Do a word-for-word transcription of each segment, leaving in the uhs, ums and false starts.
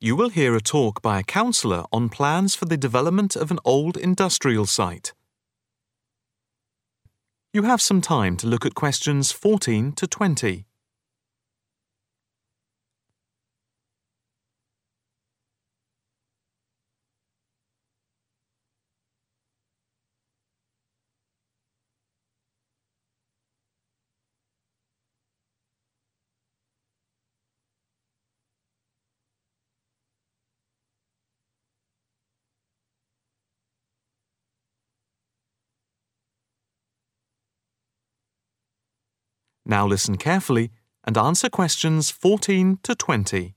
You will hear a talk by a counsellor on plans for the development of an old industrial site. You have some time to look at questions fourteen to twenty. Now listen carefully and answer questions fourteen to twenty.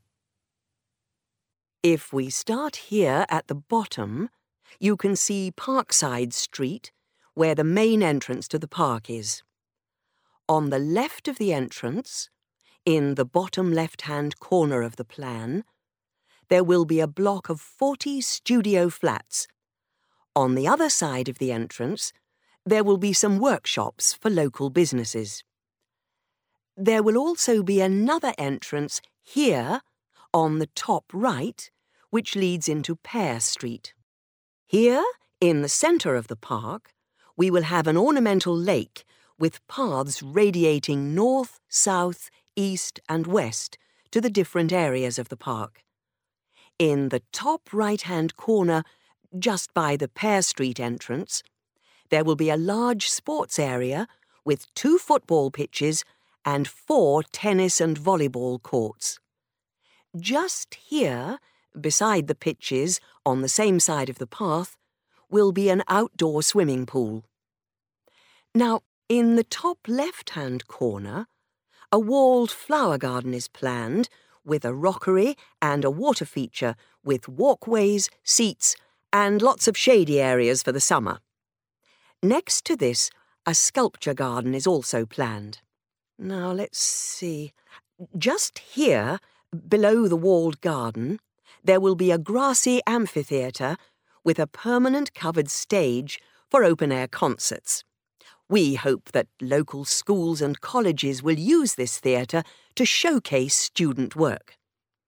If we start here at the bottom, you can see Parkside Street, where the main entrance to the park is. On the left of the entrance, in the bottom left-hand corner of the plan, there will be a block of forty studio flats. On the other side of the entrance, there will be some workshops for local businesses. There will also be another entrance here, on the top right, which leads into Pear Street. Here, in the centre of the park, we will have an ornamental lake with paths radiating north, south, east and west to the different areas of the park. In the top right-hand corner, just by the Pear Street entrance, there will be a large sports area with two football pitches and four tennis and volleyball courts. Just here, beside the pitches, on the same side of the path, will be an outdoor swimming pool. Now, in the top left-hand corner, a walled flower garden is planned with a rockery and a water feature with walkways, seats, and lots of shady areas for the summer. Next to this, a sculpture garden is also planned. Now, let's see. Just here, below the walled garden, there will be a grassy amphitheatre with a permanent covered stage for open-air concerts. We hope that local schools and colleges will use this theatre to showcase student work.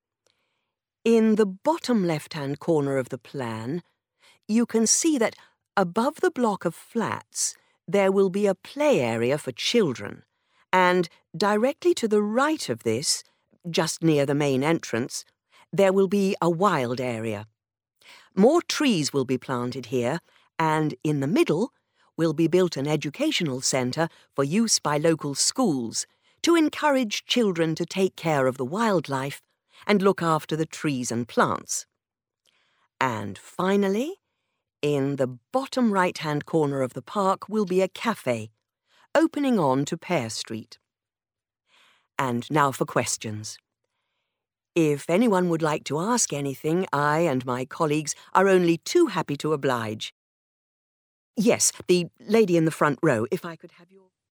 In the bottom left-hand corner of the plan, you can see that above the block of flats, there will be a play area for children. And directly to the right of this, just near the main entrance, there will be a wild area. More trees will be planted here, and in the middle will be built an educational centre for use by local schools to encourage children to take care of the wildlife and look after the trees and plants. And finally, in the bottom right-hand corner of the park will be a cafe, opening on to Pear Street. And now for questions. If anyone would like to ask anything, I and my colleagues are only too happy to oblige. Yes, the lady in the front row, if I could have your...